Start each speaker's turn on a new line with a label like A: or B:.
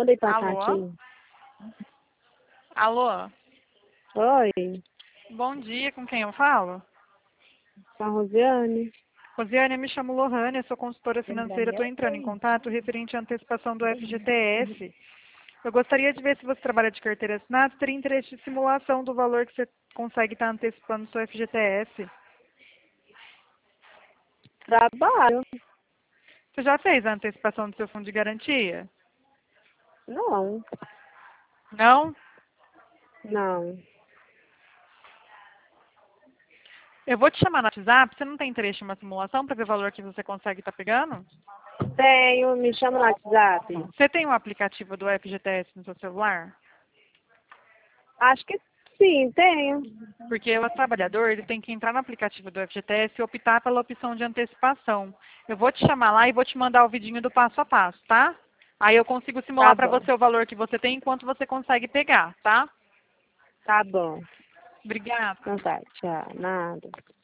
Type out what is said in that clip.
A: mandei pra
B: Alô?
A: Tati.
B: Alô?
A: Oi,
B: Bom dia, com quem eu falo?
A: com a Rosiane.
B: Rosiane, eu me chamo Lohane, eu sou consultora financeira, estou entrando em contato referente à antecipação do FGTS. Eu gostaria de ver se você trabalha de carteira assinada, teria interesse de simulação do valor que você consegue estar antecipando no seu FGTS.
A: Trabalho?
B: Você já fez a antecipação do seu fundo de garantia?
A: Não,
B: Não?
A: não.
B: Eu vou te chamar no WhatsApp, você não tem interesse em uma simulação para ver o valor que você consegue estar pegando?
A: Tenho, me chama no WhatsApp.
B: Você tem um aplicativo do FGTS no seu celular?
A: Acho que sim, tenho.
B: Porque o trabalhador ele tem que entrar no aplicativo do FGTS e optar pela opção de antecipação. Eu vou te chamar lá e vou te mandar o vidinho do passo a passo, tá? Aí eu consigo
A: Tá
B: simular para
A: bom,
B: você o valor que você tem e quanto você consegue pegar, tá?
A: tá bom.
B: Obrigada.
A: Então tá, tchau, nada.